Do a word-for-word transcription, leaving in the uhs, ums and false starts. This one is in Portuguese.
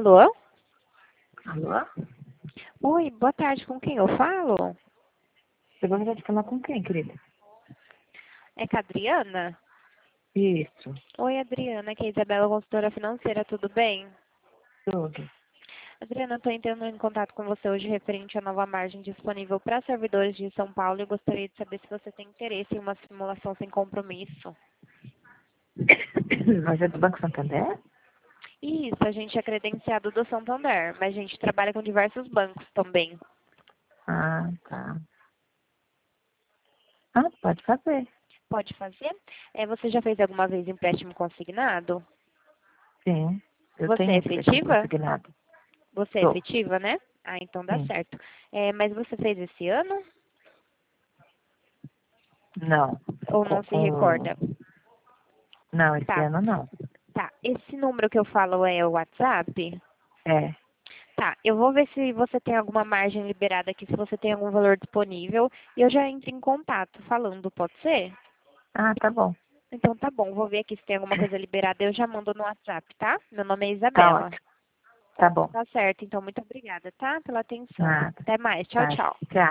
Alô? Alô? Oi, boa tarde. Com quem eu falo? Você gostaria de falar com quem, querida? É com a Adriana? Isso, Oi, Adriana, aqui é a Isabela, consultora financeira, tudo bem? tudo. Adriana, eu estou entrando em contato com você hoje referente à nova margem disponível para servidores de São Paulo e gostaria de saber se você tem interesse em uma simulação sem compromisso. Mas é do Banco Santander? Isso, a gente é credenciado do Santander, mas a gente trabalha com diversos bancos também. Ah, tá. Ah, pode fazer. Pode fazer? É, você já fez alguma vez empréstimo consignado? Sim, eu Você é tenho empréstimo efetiva? consignado. Você é Tô, efetiva, né? Ah, então dá sim. certo. É, mas você fez esse ano Não. ou Com, não se com... recorda? Não, esse Tá, ano não. tá. Esse número que eu falo é o WhatsApp? É. Tá, eu vou ver se você tem alguma margem liberada aqui, se você tem algum valor disponível, e eu já entro em contato falando, pode ser? Ah, tá bom. Então tá bom, vou ver aqui se tem alguma coisa liberada, eu já mando no WhatsApp, tá? Meu nome é Tá Isabela. ótimo. Tá bom. Tá certo, então muito obrigada, tá? Pela atenção. Nada. Até mais, tchau, Tá. tchau. Tchau.